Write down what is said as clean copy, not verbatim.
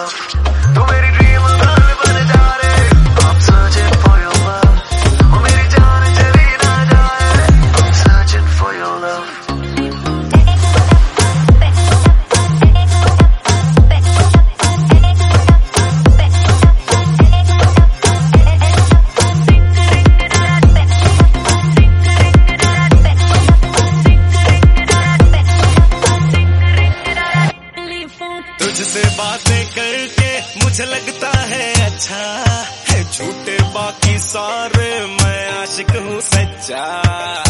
love. तू मेरी dream girl बन जा रे. I'm searching for your love. ओ मेरी जान चली ना जाए. I'm searching for your love. तुझसे बातें करके मुझे लगता है अच्छा है, झूठे बाकी सारे मैं आशिक हूँ सच्चा.